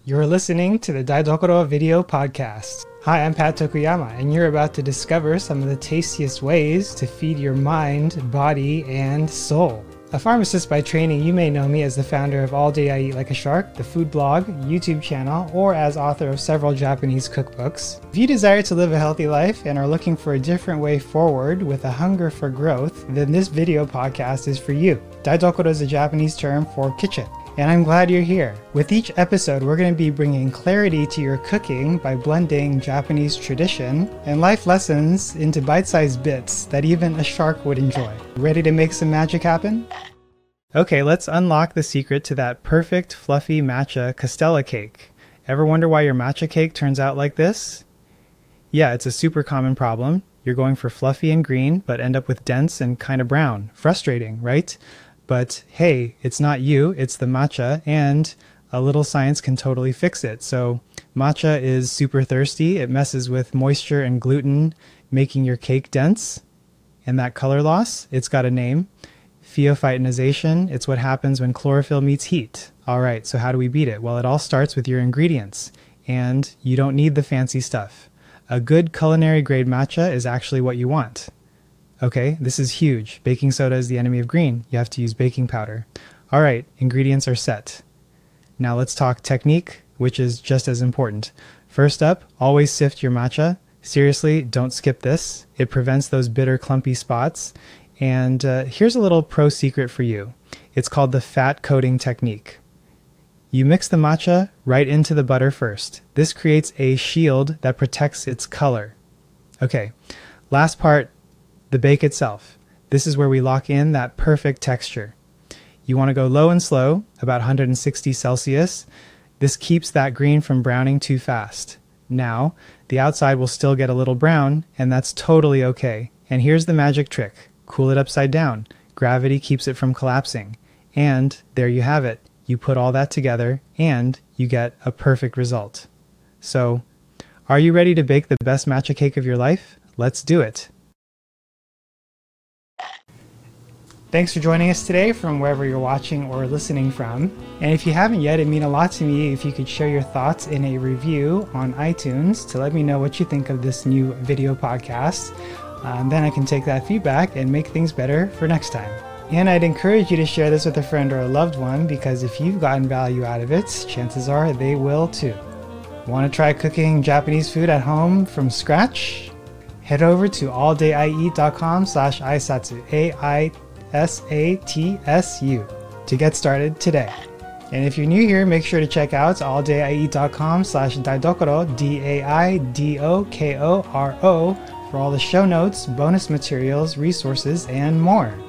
You're listening to the Daidokoro Video Podcast. Hi, I'm Pat Tokuyama, and you're about to discover some of the tastiest ways to feed your mind, body, and soul. A pharmacist by training, you may know me as the founder of All Day I Eat Like a Shark, the food blog, YouTube channel, or as author of several Japanese cookbooks. If you desire to live a healthy life and are looking for a different way forward with a hunger for growth, then this video podcast is for you. Daidokoro is a Japanese term for kitchen, and I'm glad you're here. With each episode, we're going to be bringing clarity to your cooking by blending Japanese tradition and life lessons into bite-sized bits that even a shark would enjoy. Ready to make some magic happen? Okay, let's unlock the secret to that perfect fluffy matcha castella cake. Ever wonder why your matcha cake turns out like this? Yeah, it's a super common problem. You're going for fluffy and green, but end up with dense and kind of brown. Frustrating, right? But hey, it's not you, it's the matcha, and a little science can totally fix it. So matcha is super thirsty. It messes with moisture and gluten, making your cake dense. And that color loss, it's got a name. Pheophytonization, it's what happens when chlorophyll meets heat. All right, so how do we beat it? Well, it all starts with your ingredients, and you don't need the fancy stuff. A good culinary grade matcha is actually what you want. Okay, this is huge. Baking soda is the enemy of green. You have to use baking powder. All right, ingredients are set. Now let's talk technique, which is just as important. First up, always sift your matcha. Seriously, don't skip this. It prevents those bitter, clumpy spots. And here's a little pro secret for you. It's called the fat coating technique. You mix the matcha right into the butter first. This creates a shield that protects its color. Okay, last part, the bake itself. This is where we lock in that perfect texture. You want to go low and slow, about 160 Celsius. This keeps that green from browning too fast. Now, the outside will still get a little brown, and that's totally okay. And here's the magic trick. Cool it upside down. Gravity keeps it from collapsing. And there you have it. You put all that together, and you get a perfect result. So, are you ready to bake the best matcha cake of your life? Let's do it. Thanks for joining us today from wherever you're watching or listening from. And if you haven't yet, it'd mean a lot to me if you could share your thoughts in a review on iTunes to let me know what you think of this new video podcast. Then I can take that feedback and make things better for next time. And I'd encourage you to share this with a friend or a loved one, because if you've gotten value out of it, chances are they will too. Want to try cooking Japanese food at home from scratch? Head over to alldayieat.com/aisatsu, AISATSU, to get started today. And if you're new here, make sure to check out alldayieat.com/daidokoro, DAIDOKORO, for all the show notes, bonus materials, resources, and more.